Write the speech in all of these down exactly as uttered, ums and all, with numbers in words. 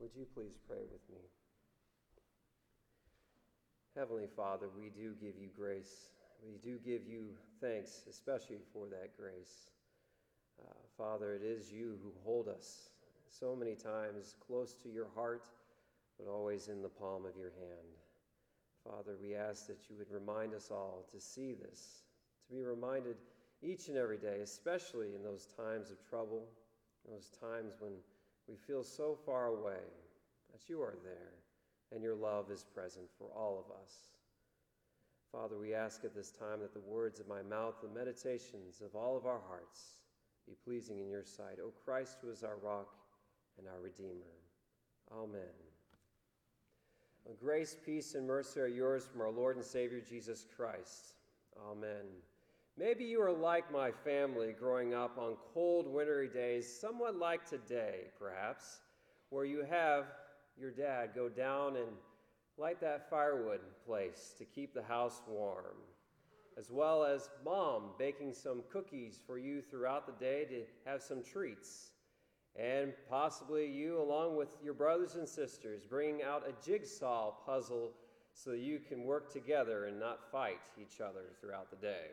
Would you please pray with me? Heavenly Father, we do give you grace. We do give you thanks, especially for that grace. Uh, Father, it is you who hold us so many times close to your heart, but always in the palm of your hand. Father, we ask that you would remind us all to see this, to be reminded each and every day, especially in those times of trouble, those times when we feel so far away, that you are there and your love is present for all of us. Father, we ask at this time that the words of my mouth, the meditations of all of our hearts be pleasing in your sight, O Christ, who is our rock and our Redeemer. Amen. Well, grace, peace, and mercy are yours from our Lord and Savior Jesus Christ. Amen. Maybe you are like my family growing up on cold, wintry days, somewhat like today, perhaps, where you have your dad go down and light that firewood place to keep the house warm, as well as mom baking some cookies for you throughout the day to have some treats, and possibly you, along with your brothers and sisters, bringing out a jigsaw puzzle so that you can work together and not fight each other throughout the day.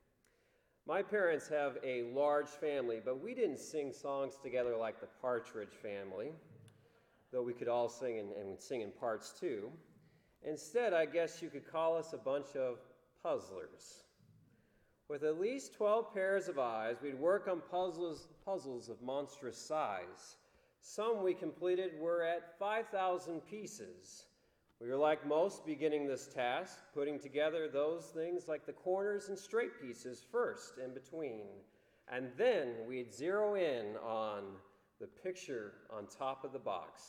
My parents have a large family, but we didn't sing songs together like the Partridge Family, though we could all sing and, and we'd sing in parts too. Instead, I guess you could call us a bunch of puzzlers. With at least twelve pairs of eyes, we'd work on puzzles, puzzles of monstrous size. Some we completed were at five thousand pieces. We were like most beginning this task, putting together those things like the corners and straight pieces first in between. And then we'd zero in on the picture on top of the box.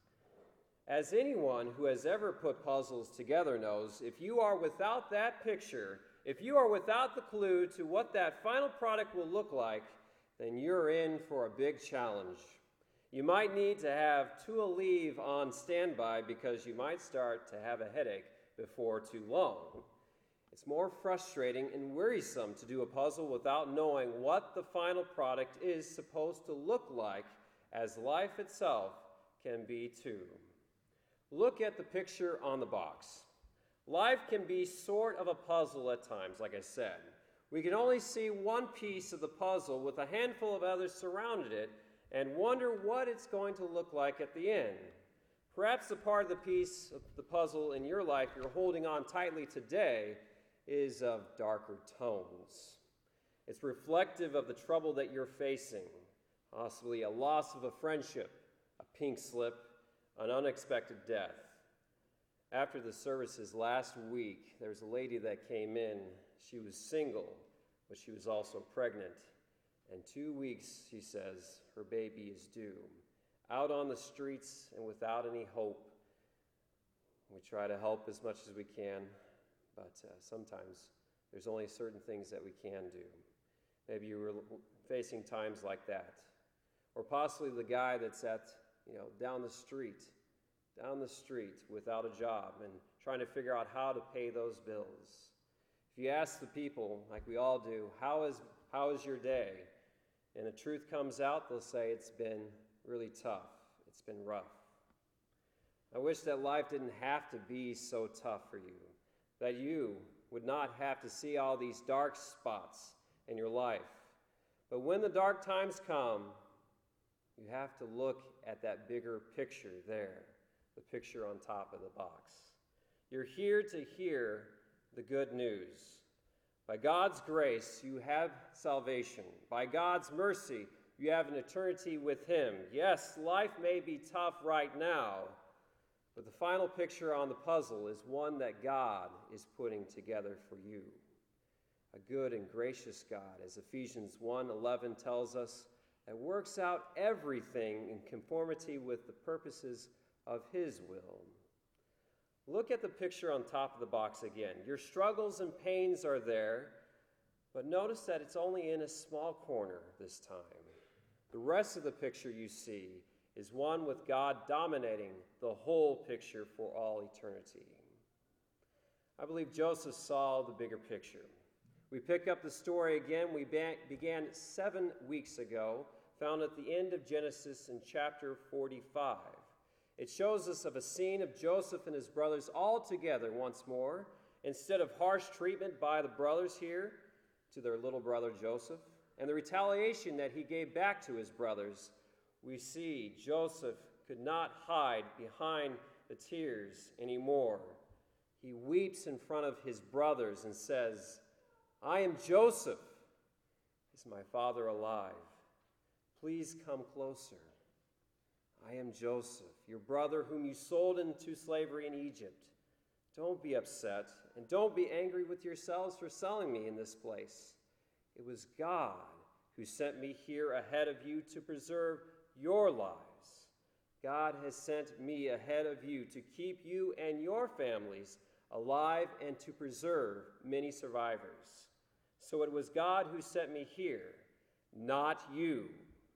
As anyone who has ever put puzzles together knows, if you are without that picture, if you are without the clue to what that final product will look like, then you're in for a big challenge. You might need to have Tua leave on standby because you might start to have a headache before too long. It's more frustrating and wearisome to do a puzzle without knowing what the final product is supposed to look like, as life itself can be too. Look at the picture on the box. Life can be sort of a puzzle at times, like I said. We can only see one piece of the puzzle with a handful of others surrounding it and wonder what it's going to look like at the end. Perhaps the part of the piece of the puzzle in your life you're holding on tightly today is of darker tones. It's reflective of the trouble that you're facing, possibly a loss of a friendship, a pink slip, an unexpected death. After the services last week, there was a lady that came in. She was single, but she was also pregnant. In two weeks, she says, her baby is due. Out on the streets and without any hope. We try to help as much as we can, but uh, sometimes there's only certain things that we can do. Maybe you were facing times like that. Or possibly the guy that's at, you know, down the street, down the street without a job and trying to figure out how to pay those bills. If you ask the people, like we all do, how is, how is your day? And the truth comes out, they'll say it's been really tough. It's been rough. I wish that life didn't have to be so tough for you, that you would not have to see all these dark spots in your life. But when the dark times come, you have to look at that bigger picture there, the picture on top of the box. You're here to hear the good news. By God's grace, you have salvation. By God's mercy, you have an eternity with Him. Yes, life may be tough right now, but the final picture on the puzzle is one that God is putting together for you. A good and gracious God, as Ephesians one eleven tells us, that works out everything in conformity with the purposes of His will. Look at the picture on top of the box again. Your struggles and pains are there, but notice that it's only in a small corner this time. The rest of the picture you see is one with God dominating the whole picture for all eternity. I believe Joseph saw the bigger picture. We pick up the story again. We began seven weeks ago, found at the end of Genesis in chapter forty-five. It shows us of a scene of Joseph and his brothers all together once more, instead of harsh treatment by the brothers here to their little brother Joseph, and the retaliation that he gave back to his brothers. We see Joseph could not hide behind the tears anymore. He weeps in front of his brothers and says, "I am Joseph. Is my father alive? Please come closer. I am Joseph, your brother whom you sold into slavery in Egypt. Don't be upset, and don't be angry with yourselves for selling me in this place. It was God who sent me here ahead of you to preserve your lives. God has sent me ahead of you to keep you and your families alive and to preserve many survivors. So it was God who sent me here, not you."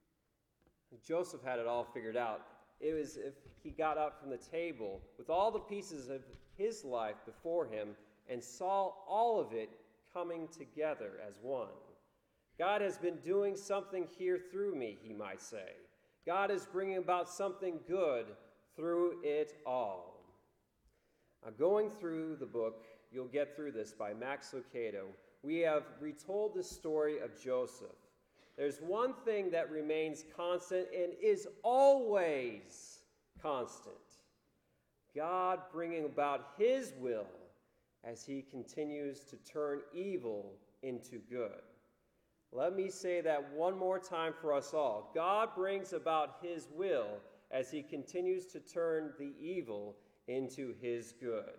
Joseph had it all figured out. It was if he got up from the table with all the pieces of his life before him and saw all of it coming together as one. God has been doing something here through me, he might say. God is bringing about something good through it all. Now, going through the book, You'll Get Through This by Max Lucado, we have retold the story of Joseph. There's one thing that remains constant and is always constant: God bringing about his will as he continues to turn evil into good. Let me say that one more time for us all. God brings about his will as he continues to turn the evil into his good.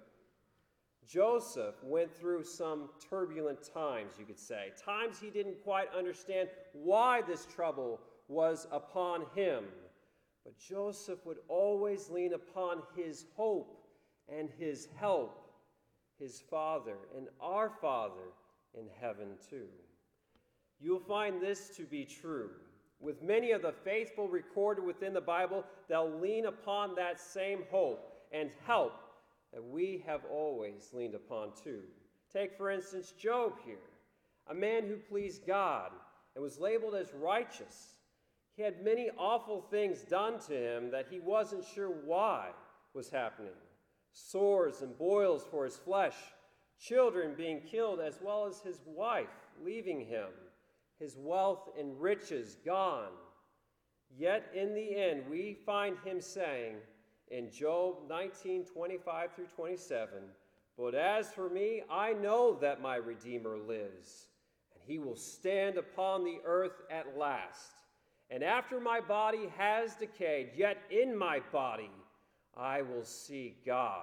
Joseph went through some turbulent times, you could say, times he didn't quite understand why this trouble was upon him. But Joseph would always lean upon his hope and his help, his Father and our Father in heaven too. You'll find this to be true with many of the faithful recorded within the Bible. They'll lean upon that same hope and help that we have always leaned upon too. Take, for instance, Job here, a man who pleased God and was labeled as righteous. He had many awful things done to him that he wasn't sure why was happening. Sores and boils for his flesh, children being killed, as well as his wife leaving him, his wealth and riches gone. Yet in the end, we find him saying in Job nineteen, twenty-five through twenty-seven, "But as for me, I know that my Redeemer lives, and he will stand upon the earth at last. And after my body has decayed, yet in my body I will see God.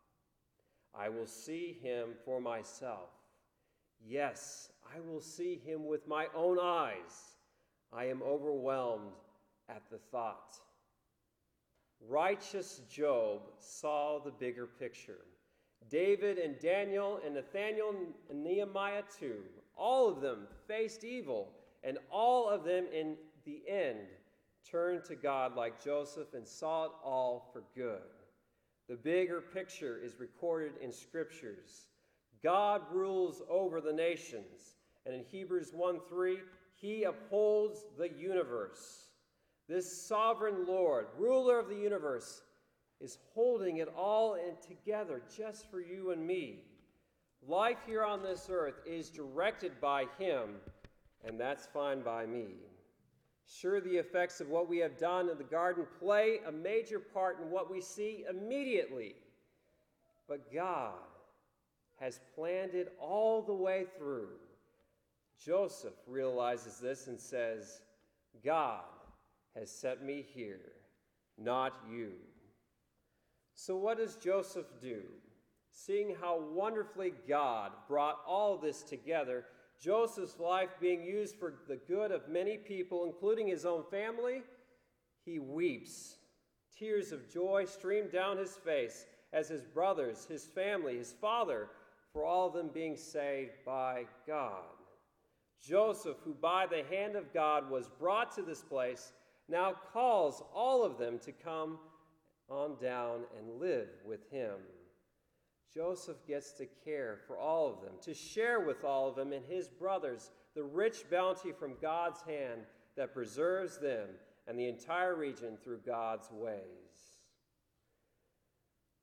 I will see him for myself. Yes, I will see him with my own eyes. I am overwhelmed at the thought." Righteous Job saw the bigger picture. David and Daniel and Nathaniel and Nehemiah too, all of them faced evil, and all of them in the end turned to God like Joseph and saw it all for good. The bigger picture is recorded in scriptures. God rules over the nations, and in Hebrews one three, he upholds the universe. This sovereign Lord, ruler of the universe, is holding it all in together just for you and me. Life here on this earth is directed by him, and that's fine by me. Sure, the effects of what we have done in the garden play a major part in what we see immediately. But God has planned it all the way through. Joseph realizes this and says, "God has sent me here, not you." So what does Joseph do? Seeing how wonderfully God brought all this together, Joseph's life being used for the good of many people, including his own family, he weeps. Tears of joy stream down his face as his brothers, his family, his father, for all of them being saved by God. Joseph, who by the hand of God was brought to this place, now calls all of them to come on down and live with him. Joseph gets to care for all of them, to share with all of them and his brothers the rich bounty from God's hand that preserves them and the entire region through God's ways.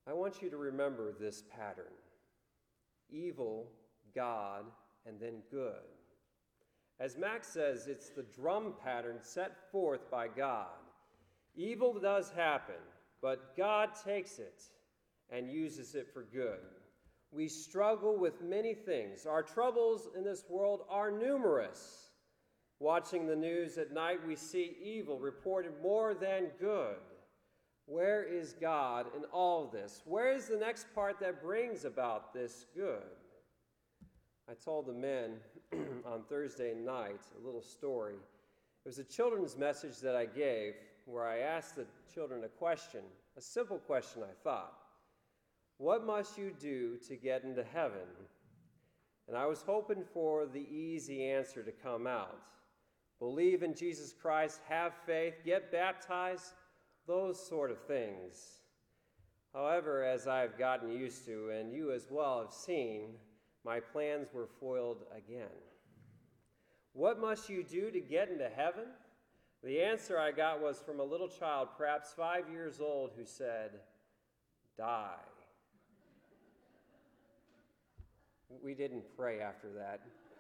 I want you to remember this pattern. Evil, God, and then good. As Max says, it's the drum pattern set forth by God. Evil does happen, but God takes it and uses it for good. We struggle with many things. Our troubles in this world are numerous. Watching the news at night, we see evil reported more than good. Where is God in all of this? Where is the next part that brings about this good? I told the men on Thursday night a little story. It was a children's message that I gave where I asked the children a question, a simple question I thought. What must you do to get into heaven? And I was hoping for the easy answer to come out. Believe in Jesus Christ, have faith, get baptized, those sort of things. However, as I've gotten used to, and you as well have seen, my plans were foiled again. What must you do to get into heaven? The answer I got was from a little child, perhaps five years old, who said, die. We didn't pray after that.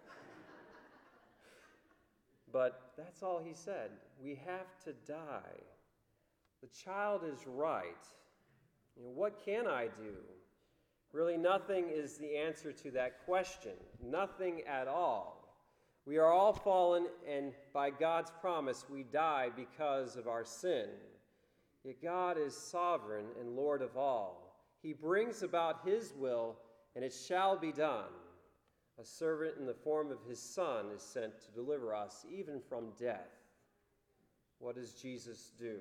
But that's all he said. We have to die. The child is right. You know, what can I do? Really, nothing is the answer to that question. Nothing at all. We are all fallen, and by God's promise, we die because of our sin. Yet God is sovereign and Lord of all. He brings about his will, and it shall be done. A servant in the form of his Son is sent to deliver us even from death. What does Jesus do?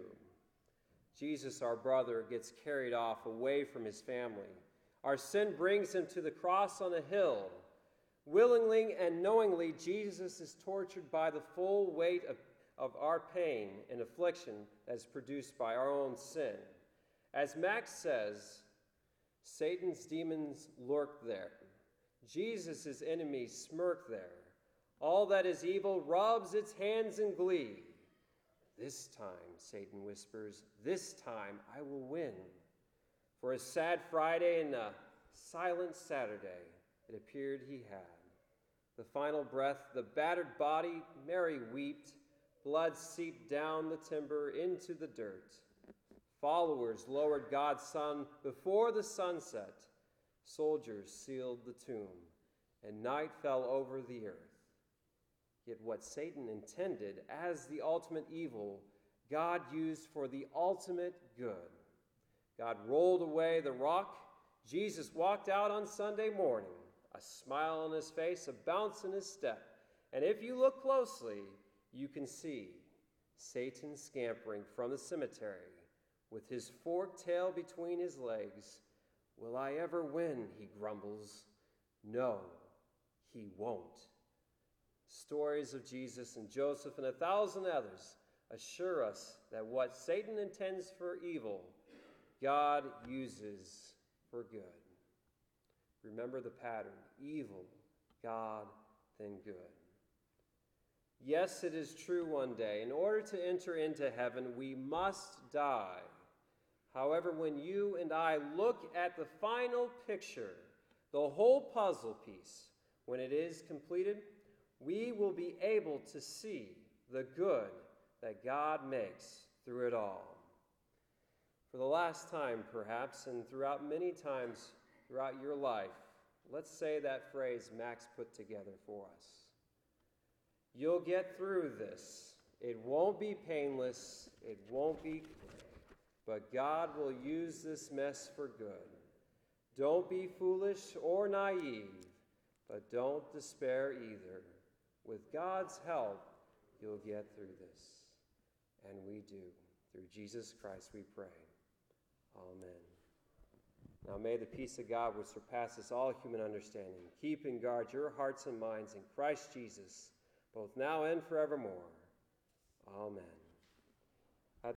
Jesus, our brother, gets carried off away from his family. Our sin brings him to the cross on a hill. Willingly and knowingly, Jesus is tortured by the full weight of, of our pain and affliction that's produced by our own sin. As Max says, Satan's demons lurk there. Jesus' enemies smirk there. All that is evil rubs its hands in glee. This time, Satan whispers, this time I will win. For a sad Friday and a silent Saturday, it appeared he had. The final breath, the battered body, Mary wept, blood seeped down the timber into the dirt. Followers lowered God's Son before the sunset. Soldiers sealed the tomb, and night fell over the earth. Yet what Satan intended as the ultimate evil, God used for the ultimate good. God rolled away the rock. Jesus walked out on Sunday morning, a smile on his face, a bounce in his step. And if you look closely, you can see Satan scampering from the cemetery with his forked tail between his legs. Will I ever win, he grumbles. No, he won't. Stories of Jesus and Joseph and a thousand others assure us that what Satan intends for evil, God uses for good. Remember the pattern: evil, God, then good. Yes, it is true one day, in order to enter into heaven, we must die. However, when you and I look at the final picture, the whole puzzle piece, when it is completed, we will be able to see the good that God makes through it all. For the last time, perhaps, and throughout many times throughout your life, let's say that phrase Max put together for us. You'll get through this. It won't be painless. It won't be quick. But God will use this mess for good. Don't be foolish or naive, but don't despair either. With God's help, you'll get through this. And we do. Through Jesus Christ we pray. Amen. Now may the peace of God, which surpasses all human understanding, keep and guard your hearts and minds in Christ Jesus, both now and forevermore. Amen.